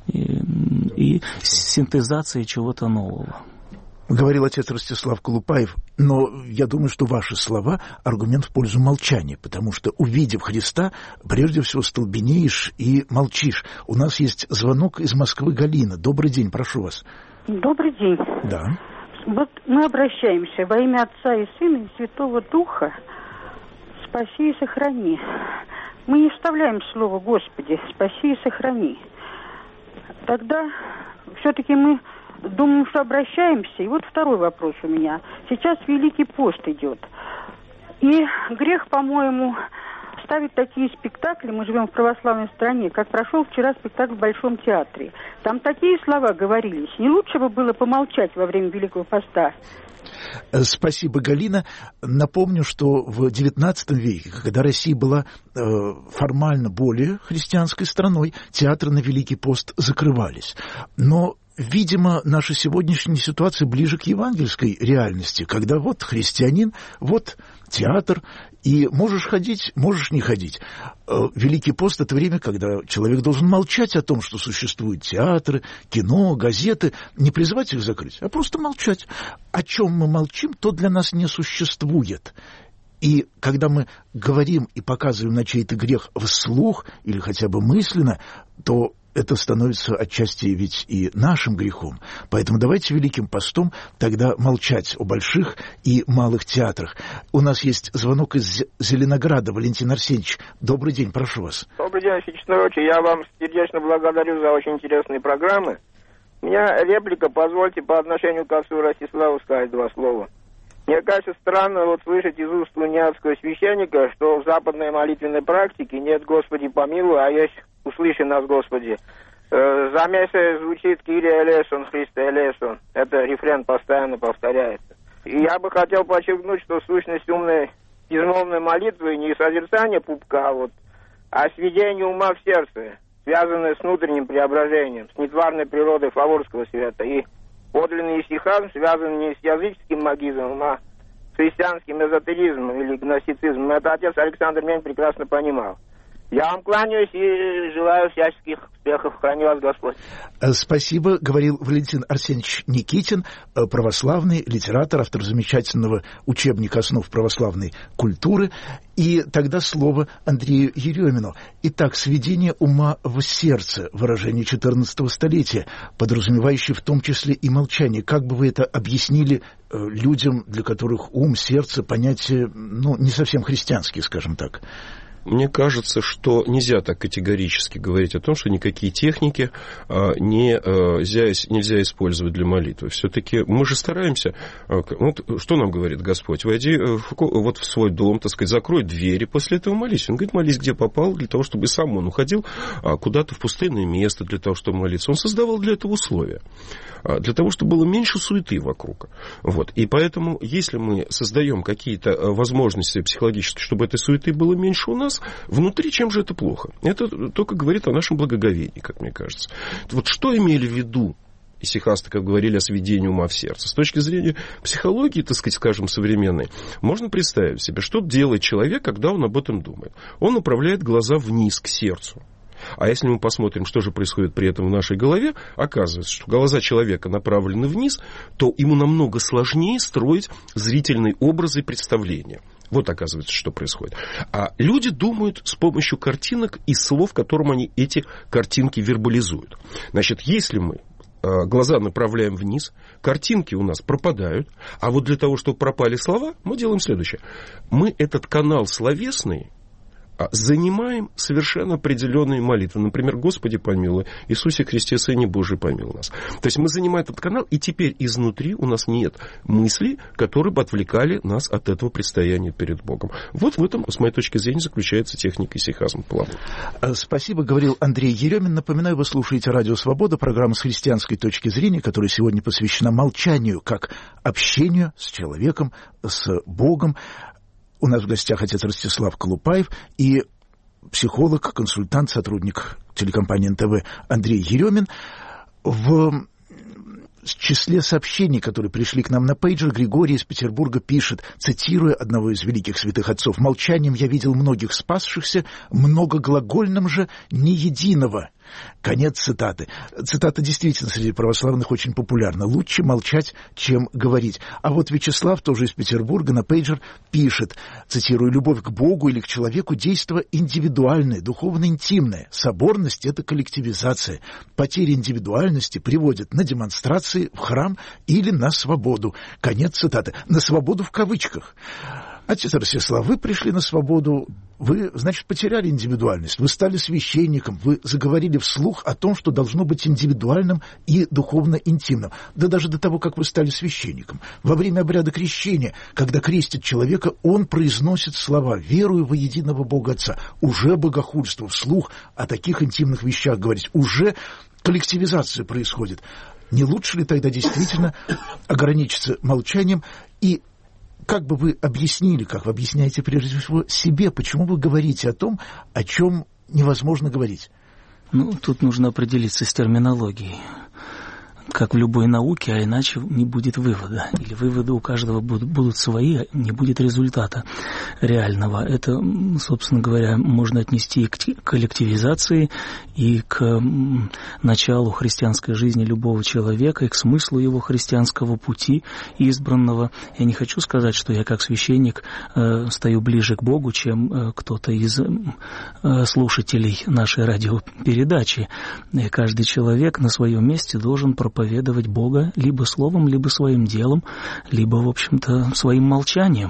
и синтезация чего-то нового. Говорил отец Ростислав Колупаев, но я думаю, что ваши слова – аргумент в пользу молчания, потому что, увидев Христа, прежде всего столбенеешь и молчишь. У нас есть звонок из Москвы, Галина. Добрый день, прошу вас. Добрый день. Да. Вот мы обращаемся во имя Отца и Сына и Святого Духа. Спаси и сохрани. Мы не вставляем слово «Господи», спаси и сохрани. Тогда все-таки мы думаем, что обращаемся. И вот второй вопрос у меня. Сейчас Великий пост идет. И грех, по-моему, ставить такие спектакли, мы живем в православной стране, как прошел вчера спектакль в Большом театре. Там такие слова говорились. Не лучше бы было помолчать во время Великого поста? Спасибо, Галина. Напомню, что в XIX веке, когда Россия была формально более христианской страной, театры на Великий пост закрывались. Но видимо, наша сегодняшняя ситуация ближе к евангельской реальности, когда вот христианин, вот театр, и можешь ходить, можешь не ходить. Великий пост – это время, когда человек должен молчать о том, что существуют театры, кино, газеты, не призывать их закрыть, а просто молчать. О чем мы молчим, то для нас не существует. И когда мы говорим и показываем на чей-то грех вслух или хотя бы мысленно, то это становится отчасти ведь и нашим грехом. Поэтому давайте Великим постом тогда молчать о больших и малых театрах. У нас есть звонок из Зеленограда. Валентин Арсеньевич, добрый день, прошу вас. Добрый день, Сеченович. Я вам сердечно благодарю за очень интересные программы. У меня реплика, позвольте, по отношению к отцу Ростиславу сказать два слова. Мне кажется странно вот слышать из уст униатского священника, что в западной молитвенной практике нет «Господи помилуй», а есть «Услыши нас, Господи». Заместо звучит «Кирия элейсон, Христе элейсон». Это рефрен постоянно повторяется. И я бы хотел подчеркнуть, что сущность умной безмолвной молитвы не созерцание пупка, а сведение ума в сердце, связанное с внутренним преображением, с нетварной природой фаворского света. И подлинный исихазм связан не с языческим магизмом, а с христианским эзотеризмом или гностицизмом. Это отец Александр Мень прекрасно понимал. Я вам кланяюсь и желаю всяческих успехов. Храни вас Господь. Спасибо, говорил Валентин Арсеньевич Никитин, православный литератор, автор замечательного учебника «Основ православной культуры». И тогда слово Андрею Еремину. Итак, сведение ума в сердце, выражение XIV столетия, подразумевающее в том числе и молчание. Как бы вы это объяснили людям, для которых ум, сердце, понятия, не совсем христианские, скажем так? Мне кажется, что нельзя так категорически говорить о том, что никакие техники нельзя использовать для молитвы. Все-таки мы же стараемся... что нам говорит Господь? Войди в свой дом, так сказать, закрой двери, после этого молись. Он говорит, молись, где попал, для того, чтобы сам он уходил куда-то в пустынное место, для того, чтобы молиться. Он создавал для этого условия. Для того, чтобы было меньше суеты вокруг. И поэтому, если мы создаем какие-то возможности психологические, чтобы этой суеты было меньше у нас, внутри чем же это плохо? Это только говорит о нашем благоговении, как мне кажется. Что имели в виду исихасты, как говорили о сведении ума в сердце? С точки зрения психологии, так сказать, скажем, современной, можно представить себе, что делает человек, когда он об этом думает. Он направляет глаза вниз, к сердцу. А если мы посмотрим, что же происходит при этом в нашей голове, оказывается, что глаза человека направлены вниз, то ему намного сложнее строить зрительные образы и представления. Оказывается, что происходит. А люди думают с помощью картинок и слов, которым они эти картинки вербализуют. Значит, если мы глаза направляем вниз, картинки у нас пропадают, а для того, чтобы пропали слова, мы делаем следующее. Мы этот канал словесный занимаем совершенно определенные молитвы. Например, «Господи помилуй», «Иисусе Христе, Сыне Божий, помилуй нас». То есть мы занимаем этот канал, и теперь изнутри у нас нет мыслей, которые бы отвлекали нас от этого предстояния перед Богом. В этом, с моей точки зрения, заключается техника исихазма. Спасибо, говорил Андрей Еремин. Напоминаю, вы слушаете «Радио Свобода», программа с христианской точки зрения, которая сегодня посвящена молчанию как общению с человеком, с Богом. У нас в гостях отец Ростислав Колупаев и психолог, консультант, сотрудник телекомпании НТВ Андрей Еремин. В числе сообщений, которые пришли к нам на пейджер, Григорий из Петербурга пишет, цитируя одного из великих святых отцов: «Молчанием я видел многих спасшихся, многоглагольным же ни единого Конец цитаты. Цитата действительно среди православных очень популярна. Лучше молчать, чем говорить. А вот Вячеслав, тоже из Петербурга, на пейджер пишет, цитирую, «Любовь к Богу или к человеку – действо индивидуальное, духовно-интимное. Соборность – это коллективизация. Потеря индивидуальности приводит на демонстрации, в храм или на свободу». Конец цитаты. На свободу в кавычках. Отец Ростислав, вы пришли на свободу, вы, значит, потеряли индивидуальность, вы стали священником, вы заговорили вслух о том, что должно быть индивидуальным и духовно-интимным. Да даже до того, как вы стали священником. Во время обряда крещения, когда крестит человека, он произносит слова «верую во единого Бога Отца». Уже богохульство, вслух о таких интимных вещах говорить, уже коллективизация происходит. Не лучше ли тогда действительно ограничиться молчанием и как бы вы объяснили, как вы объясняете прежде всего себе, почему вы говорите о том, о чем невозможно говорить? Ну, тут нужно определиться с терминологией. Как в любой науке, а иначе не будет вывода. Или выводы у каждого будут свои, а не будет результата реального. Это, собственно говоря, можно отнести и к коллективизации, и к началу христианской жизни любого человека, и к смыслу его христианского пути избранного. Я не хочу сказать, что я как священник стою ближе к Богу, чем кто-то из слушателей нашей радиопередачи. И каждый человек на своем месте должен проповедовать Бога либо словом, либо своим делом, либо, в общем-то, своим молчанием.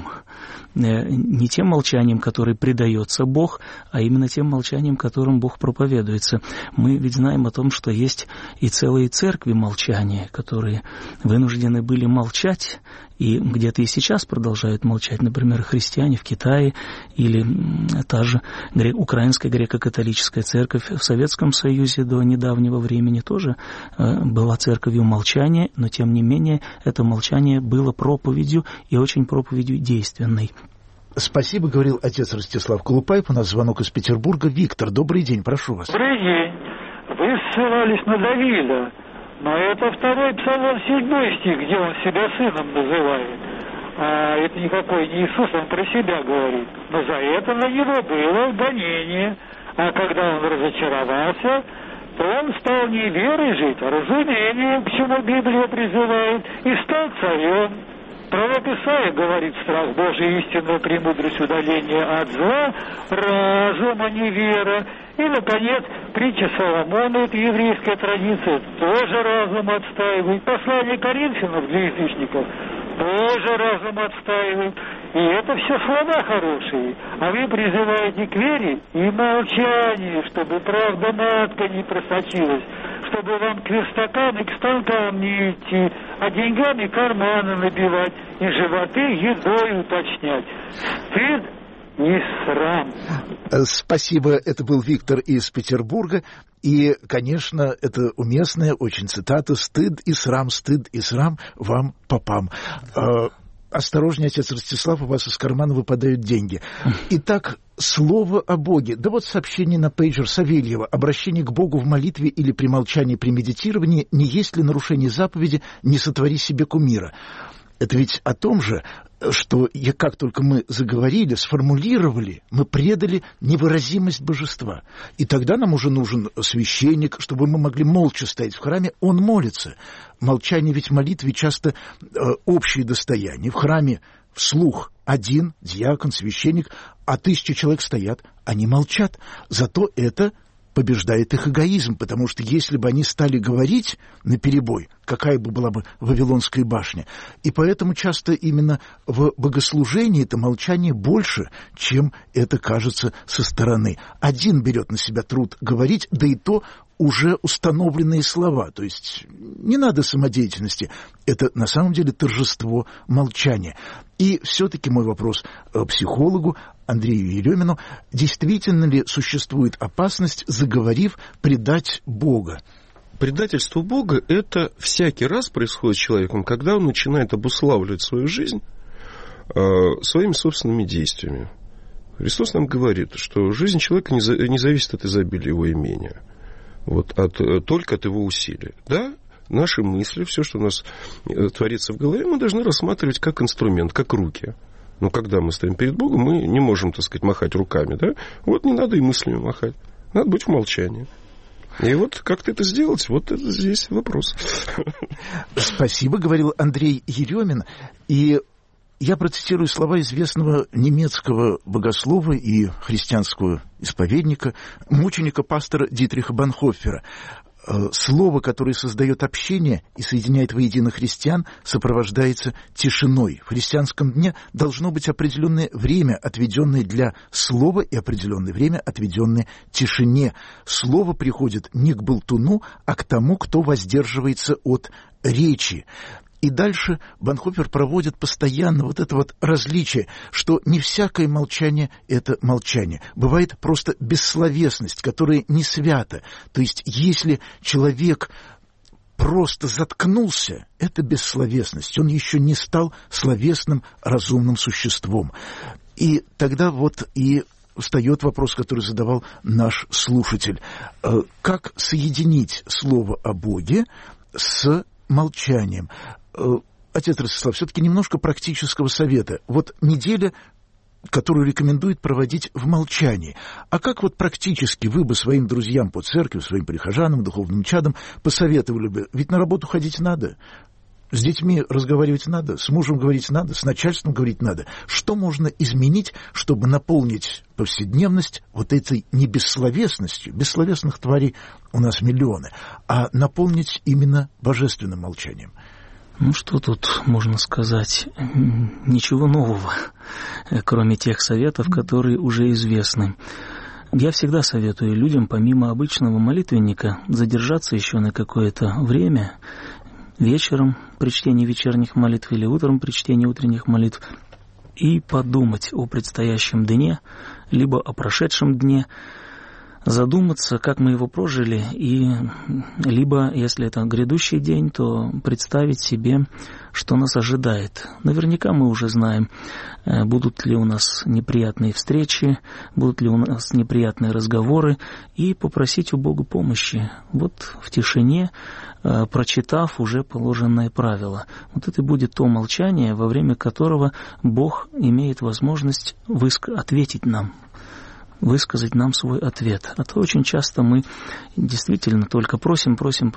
Не тем молчанием, которое предается Бог, а именно тем молчанием, которым Бог проповедуется. Мы ведь знаем о том, что есть и целые церкви молчания, которые вынуждены были молчать, и где-то и сейчас продолжают молчать. Например, христиане в Китае или та же Украинская греко-католическая церковь в Советском Союзе до недавнего времени тоже была церковью молчания, но тем не менее это молчание было проповедью и очень проповедью действенной. Спасибо, говорил отец Ростислав Колупаев. У нас звонок из Петербурга. Виктор, добрый день, прошу вас. Добрый день. Вы ссылались на Давида, но это 2 Псалом 7 стих, где он себя сыном называет. А это никакой не Иисус, он про себя говорит. Но за это на него было гонение. А когда он разочаровался, то он стал не верой жить, а разумением, к чему Библия призывает, и стал царем. Пророк Исаия говорит, страх Божий, истинная премудрость удаления от зла, разум, а не вера. И, наконец, притча Соломона, это еврейская традиция, тоже разум отстаивает. Послание Коринфянам для язычников тоже разум отстаивает. И это все слова хорошие. А вы призываете к вере и молчанию, чтобы правда матка не просочилась, чтобы вам к верстакам и к станкам не идти, а деньгами карманы набивать и животы едой уточнять. Стыд и срам. Спасибо, это был Виктор из Петербурга. И, конечно, это уместная очень цитата «Стыд и срам вам, попам». Осторожнее, отец Ростислав, у вас из кармана выпадают деньги. Итак, слово о Боге. Да вот сообщение на пейджер Савельева. Обращение к Богу в молитве или при молчании, при медитировании. Не есть ли нарушение заповеди «не сотвори себе кумира». Это ведь о том же, что как только мы заговорили, сформулировали, мы предали невыразимость божества. И тогда нам уже нужен священник, чтобы мы могли молча стоять в храме. Он молится. Молчание ведь в молитве часто общее достояние. В храме вслух один диакон, священник, а 1000 человек стоят, они молчат. Зато это побеждает их эгоизм, потому что если бы они стали говорить наперебой, какая бы была бы Вавилонская башня. И поэтому часто именно в богослужении это молчание больше, чем это кажется со стороны. Один берет на себя труд говорить, да и то уже установленные слова. То есть не надо самодеятельности. Это на самом деле торжество молчания. И все-таки мой вопрос психологу Андрею Еремину. Действительно ли существует опасность, заговорив, предать Бога? Предательство Бога – это всякий раз происходит с человеком, когда он начинает обуславливать свою жизнь своими собственными действиями. Христос нам говорит, что жизнь человека не зависит от изобилия его имения, только от его усилий. Да? Наши мысли, все, что у нас творится в голове, мы должны рассматривать как инструмент, как руки. Но когда мы стоим перед Богом, мы не можем, так сказать, махать руками. Да? Вот не надо и мыслями махать. Надо быть в молчании. И вот как-то это сделать, вот это здесь вопрос. Спасибо, говорил Андрей Еремин. И я процитирую слова известного немецкого богослова и христианского исповедника, мученика пастора Дитриха Бонхоффера. Слово, которое создает общение и соединяет воедино христиан, сопровождается тишиной. В христианском дне должно быть определенное время, отведенное для слова, и определенное время, отведенное тишине. Слово приходит не к болтуну, а к тому, кто воздерживается от речи. И дальше Бонхоффер проводит постоянно вот это вот различие, что не всякое молчание – это молчание. Бывает просто бессловесность, которая не свята. То есть если человек просто заткнулся, это бессловесность. Он еще не стал словесным, разумным существом. И тогда вот и встает вопрос, который задавал наш слушатель. Как соединить слово о Боге с молчанием? Отец Ростислав, все-таки немножко практического совета. Вот неделя, которую рекомендует проводить в молчании. А как вот практически вы бы своим друзьям по церкви, своим прихожанам, духовным чадам посоветовали бы? Ведь на работу ходить надо, с детьми разговаривать надо, с мужем говорить надо, с начальством говорить надо. Что можно изменить, чтобы наполнить повседневность вот этой не бессловесностью, бессловесных тварей у нас миллионы, а наполнить именно божественным молчанием? Ну, что тут можно сказать? Ничего нового, кроме тех советов, которые уже известны. Я всегда советую людям, помимо обычного молитвенника, задержаться еще на какое-то время, вечером при чтении вечерних молитв или утром при чтении утренних молитв, и подумать о предстоящем дне, либо о прошедшем дне, задуматься, как мы его прожили, и либо, если это грядущий день, то представить себе, что нас ожидает. Наверняка мы уже знаем, будут ли у нас неприятные встречи, будут ли у нас неприятные разговоры, и попросить у Бога помощи. Вот в тишине, прочитав уже положенное правило. Вот это будет то молчание, во время которого Бог имеет возможность ответить нам, высказать нам свой ответ. А то очень часто мы действительно только просим,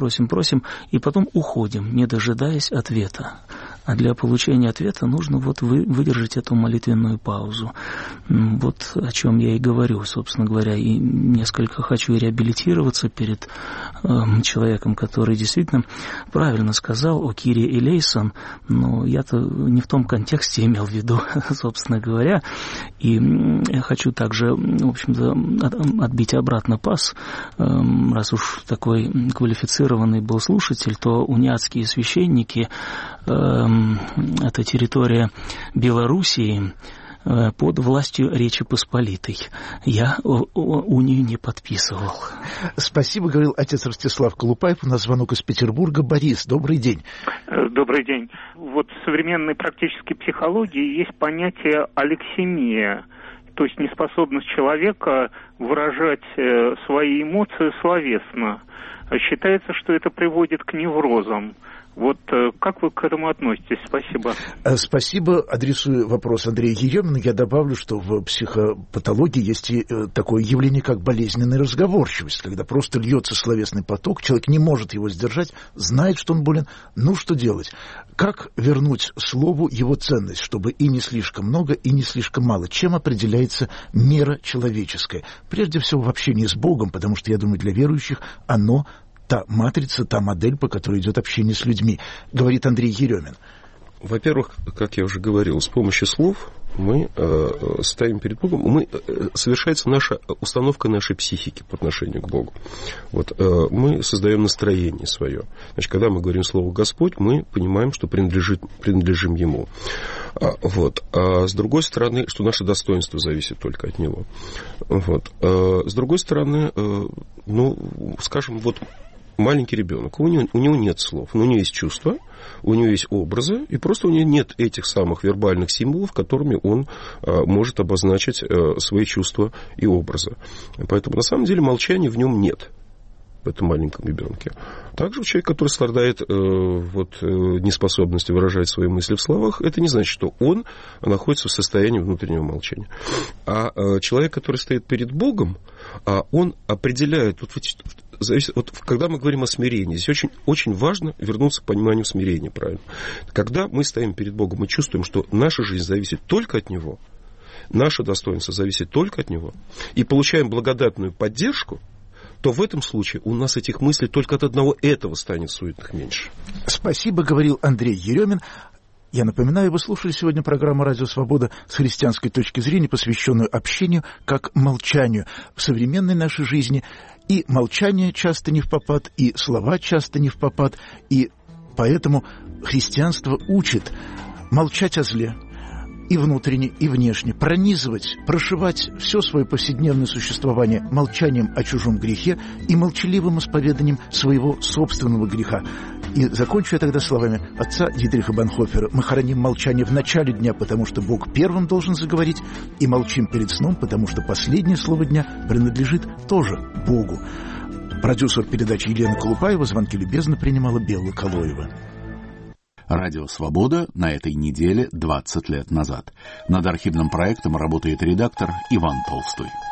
и потом уходим, не дожидаясь ответа. А для получения ответа нужно вот выдержать эту молитвенную паузу. Вот о чем я и говорю, собственно говоря, и несколько хочу реабилитироваться перед человеком, который действительно правильно сказал о Кирии элейсон, но я-то не в том контексте имел в виду, собственно говоря, и я хочу также, в общем-то, отбить обратно пас, раз уж такой квалифицированный был слушатель, то униатские священники, это территория Белоруссии, под властью Речи Посполитой. Я унию не подписывал. Спасибо, говорил отец Ростислав Колупаев. У нас звонок из Петербурга. Борис, добрый день. Добрый день. Вот в современной практической психологии есть понятие алексемия, то есть неспособность человека выражать свои эмоции словесно. Считается, что это приводит к неврозам. Вот как вы к этому относитесь? Спасибо. Спасибо. Адресую вопрос Андрею Еремину. Я добавлю, что в психопатологии есть и такое явление, как болезненная разговорчивость, когда просто льется словесный поток, человек не может его сдержать, знает, что он болен. Ну, что делать? Как вернуть слову его ценность, чтобы и не слишком много, и не слишком мало? Чем определяется мера человеческая? Прежде всего, в общении с Богом, потому что, я думаю, для верующих оно та матрица, та модель, по которой идет общение с людьми, говорит Андрей Еремин. Во-первых, как я уже говорил, с помощью слов мы ставим перед Богом, совершается наша установка нашей психики по отношению к Богу. Вот, мы создаем настроение свое. Значит, когда мы говорим слово «Господь», мы понимаем, что принадлежим Ему. Вот. А с другой стороны, что наше достоинство зависит только от Него. Вот. С другой стороны, скажем, вот маленький ребенок, у него нет слов, но у него есть чувства, у него есть образы, и просто у него нет этих самых вербальных символов, которыми он может обозначить свои чувства и образы. Поэтому, на самом деле, молчания в нем нет, в этом маленьком ребенке. Также человек, который страдает неспособностью выражать свои мысли в словах, это не значит, что он находится в состоянии внутреннего молчания. А человек, который стоит перед Богом, он определяет, зависит, вот когда мы говорим о смирении, здесь очень, очень важно вернуться к пониманию смирения, правильно? Когда мы стоим перед Богом, мы чувствуем, что наша жизнь зависит только от Него, наше достоинство зависит только от Него, и получаем благодатную поддержку, то в этом случае у нас этих мыслей только от одного этого станет суетных меньше. Спасибо, говорил Андрей Еремин. Я напоминаю, вы слушали сегодня программу «Радио Свобода» с христианской точки зрения, посвященную общению как молчанию. В современной нашей жизни и молчание часто не впопад, и слова часто не впопад, и поэтому христианство учит молчать о зле, и внутренне, и внешне, пронизывать, прошивать все свое повседневное существование молчанием о чужом грехе и молчаливым исповеданием своего собственного греха. И закончу я тогда словами отца Дитриха Бонхофера. Мы храним молчание в начале дня, потому что Бог первым должен заговорить, и молчим перед сном, потому что последнее слово дня принадлежит тоже Богу. Продюсер передачи Елена Колупаева, звонки любезно принимала Белла Калоева. Радио «Свобода» на этой неделе 20 лет назад. Над архивным проектом работает редактор Иван Толстой.